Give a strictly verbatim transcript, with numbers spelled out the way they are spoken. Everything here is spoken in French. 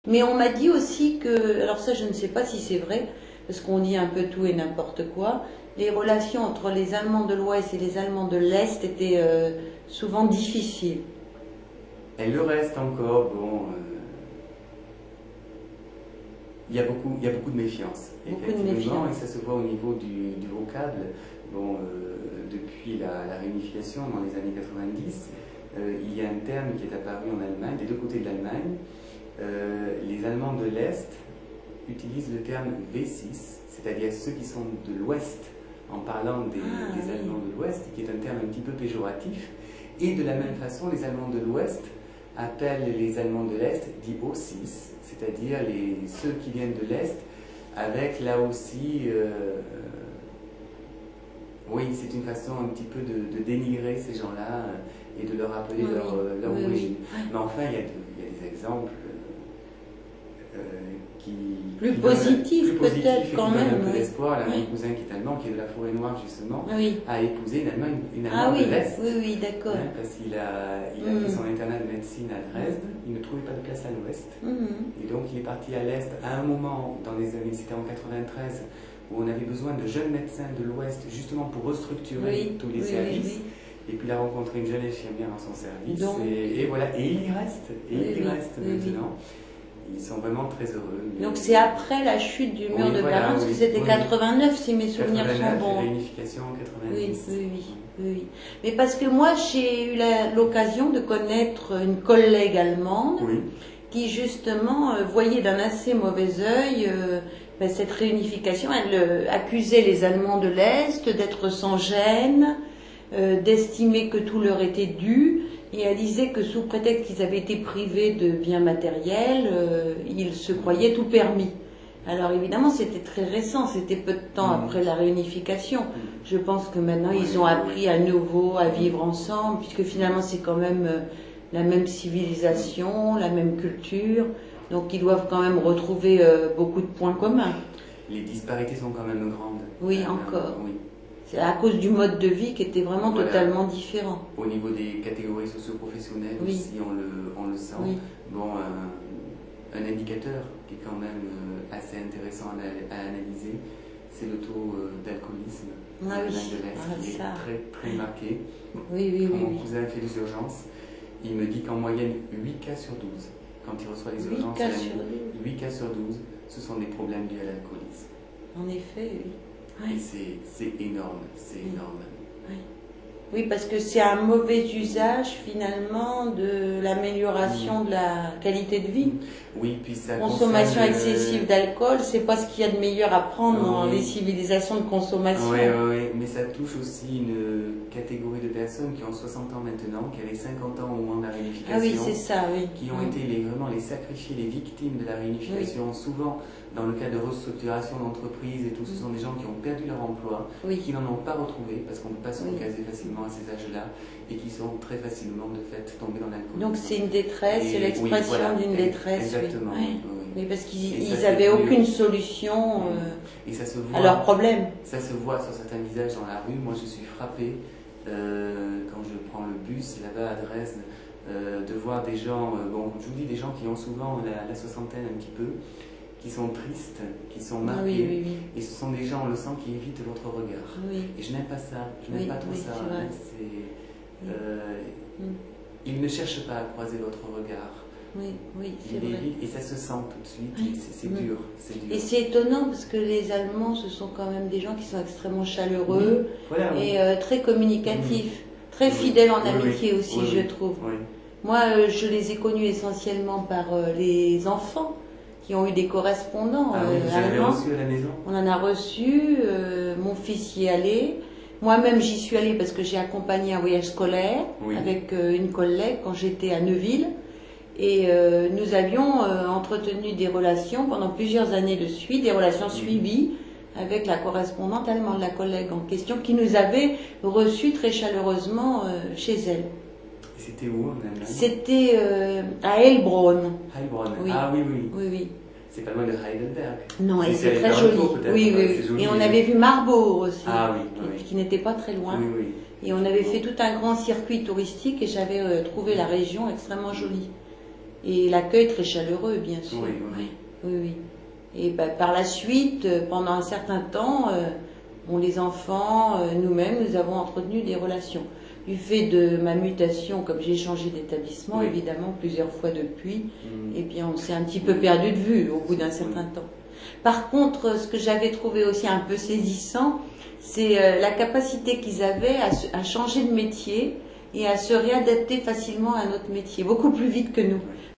Mais on m'a dit aussi que, alors ça je ne sais pas si c'est vrai, parce qu'on dit un peu tout et n'importe quoi, les relations entre les Allemands de l'Ouest et les Allemands de l'Est étaient euh, souvent difficiles. Elle le reste encore, bon... Euh... Il y, a beaucoup, il y a beaucoup de méfiance, beaucoup de méfiance. Et ça se voit au niveau du, du vocable. Bon, euh, depuis la, la réunification dans les années quatre-vingt-dix, euh, il y a un terme qui est apparu en Allemagne, des deux côtés de l'Allemagne. Euh, les Allemands de l'Est utilisent le terme V six, c'est-à-dire ceux qui sont de l'Ouest, en parlant des, ah, des oui. Allemands de l'Ouest, qui est un terme un petit peu péjoratif. Et de la même façon, les Allemands de l'Ouest appellent les Allemands de l'Est dit O six, c'est-à-dire les, ceux qui viennent de l'Est, avec là aussi, euh, oui, c'est une façon un petit peu de, de dénigrer ces gens-là et de leur rappeler oui, leur, leur oui, origine. Oui. Mais enfin, il y a, de, il y a des exemples euh, qui... Plus qui positifs peut-être quand même. Un peu oui. d'espoir. Là, oui. mon cousin qui est allemand, qui est de la Forêt Noire justement, oui. a épousé une Allemande, une ah, Allemande oui. de l'Est. Oui, oui, d'accord. Hein, parce qu'il a, il a mm. fait son internat de médecine à Dresde, il ne trouvait pas de place à l'Ouest. Mm. Et donc il est parti à l'Est à un moment, dans les années, c'était en quatre-vingt-treize, où on avait besoin de jeunes médecins de l'Ouest justement pour restructurer oui. tous les oui, services. Oui, oui. Et puis il a rencontré une jeune infirmière dans son service. Donc, et, et voilà, et il y reste, et oui, il y oui, reste oui, maintenant. Ils sont vraiment très heureux. Donc c'est après la chute du mur oui, de voilà, Berlin, parce oui, que c'était oui. quatre-vingt-neuf si mes souvenirs quatre-vingt-neuf, sont bons. Réunification en quatre-vingt-dix. Oui, oui, oui, oui, oui. Mais parce que moi j'ai eu l'occasion de connaître une collègue allemande oui. qui justement euh, voyait d'un assez mauvais œil euh, ben, cette réunification. Elle euh, accusait les Allemands de l'Est d'être sans gêne, euh, d'estimer que tout leur était dû. Et elle disait que sous prétexte qu'ils avaient été privés de biens matériels, euh, ils se croyaient tout permis. Alors évidemment, c'était très récent, c'était peu de temps mmh. après la réunification. Mmh. Je pense que maintenant, oui, ils ont appris à nouveau à vivre ensemble, puisque finalement, c'est quand même euh, la même civilisation, la même culture. Donc ils doivent quand même retrouver euh, beaucoup de points communs. Les disparités sont quand même grandes. Oui, euh, encore. Oui. C'est à cause du mode de vie qui était vraiment voilà. totalement différent. Au niveau des catégories socio-professionnelles oui. aussi, on le, on le sent. Oui. Bon, un, un indicateur qui est quand même assez intéressant à, à analyser, c'est le taux d'alcoolisme ah, oui. de l'Est, ah, qui est ça. très, très marqué. Oui, oui, Quand oui, mon oui. cousin fait des urgences, il me dit qu'en moyenne, huit cas sur douze, quand il reçoit les urgences, huit cas sur douze. huit cas sur douze, ce sont des problèmes dus à l'alcoolisme. En effet, oui. Oui. Et c'est énorme, c'est oui. énorme. Oui. oui, parce que c'est un mauvais usage finalement de l'amélioration mmh. de la qualité de vie. Oui, puis ça consommation concerne... excessive d'alcool, c'est pas ce qu'il y a de meilleur à prendre oui. dans les civilisations de consommation. Oui, oui, oui, mais ça touche aussi une catégorie de personnes qui ont soixante ans maintenant, qui avaient cinquante ans au moment de la réunification. Ah oui, c'est ça, oui. Qui ont mmh. été les, vraiment les sacrifiés, les victimes de la réunification, oui. souvent dans le cas de restructuration d'entreprise et tout, ce sont des gens qui ont perdu leur emploi, oui. qui n'en ont pas retrouvé parce qu'on ne peut pas se oui. recaser facilement à ces âges-là et qui sont très facilement de fait tombés dans l'alcool. Donc c'est une détresse, c'est l'expression oui, voilà, d'une détresse. Exactement. Oui, oui. oui parce qu'ils n'avaient aucune solution euh, et ça se voit, à leurs problèmes. Ça se voit sur certains visages dans la rue. Moi je suis frappé euh, quand je prends le bus là-bas à Dresde euh, de voir des gens, euh, bon je vous dis des gens qui ont souvent la, la soixantaine un petit peu, qui sont tristes, qui sont marqués, oui, oui, oui. et ce sont des gens, on le sent, qui évitent votre regard. Oui. Et je n'aime pas ça, je n'aime oui, pas trop oui, ça. Hein, euh, mm. Ils ne cherchent pas à croiser votre regard. Oui, oui, c'est vrai. Évitent, et ça se sent tout de suite, oui. c'est mm. dur, dur. Et c'est étonnant parce que les Allemands, ce sont quand même des gens qui sont extrêmement chaleureux oui. voilà, et oui. euh, très communicatifs, mm. très oui. fidèles en oui, amitié oui. aussi, oui, je oui. trouve. Oui. Moi, euh, je les ai connus essentiellement par euh, les enfants qui ont eu des correspondants ah, oui, euh, allemands. Reçu à la maison. On en a reçu, euh, mon fils y est allé. Moi-même, j'y suis allée parce que j'ai accompagné un voyage scolaire oui. avec euh, une collègue quand j'étais à Neuville. Et euh, nous avions euh, entretenu des relations pendant plusieurs années de suite, des relations oui. suivies avec la correspondante allemande, la collègue en question, qui nous avait reçus très chaleureusement euh, chez elle. C'était où en Allemagne? C'était euh, à Heilbronn. Heilbronn, oui. ah oui, oui. Oui, oui. C'est pas loin de Heidelberg. Non, et c'est très joli. Oui, oui, oui. Et on avait vu Marbourg aussi, ah, oui, qui, oui. qui n'était pas très loin. Oui, oui. Et on avait fait tout un grand circuit touristique et j'avais euh, trouvé la région extrêmement jolie. et l'accueil très chaleureux, bien sûr. Oui, oui. Oui, oui. Et bah, par la suite, pendant un certain temps, euh, bon, les enfants, euh, nous-mêmes, nous avons entretenu des relations. Du fait de ma mutation, comme j'ai changé d'établissement, Oui. évidemment, plusieurs fois depuis, Mm. et bien on s'est un petit peu perdu de vue au bout d'un certain Oui. temps. Par contre, ce que j'avais trouvé aussi un peu saisissant, c'est euh, la capacité qu'ils avaient à, se- à changer de métier et à se réadapter facilement à notre métier, beaucoup plus vite que nous.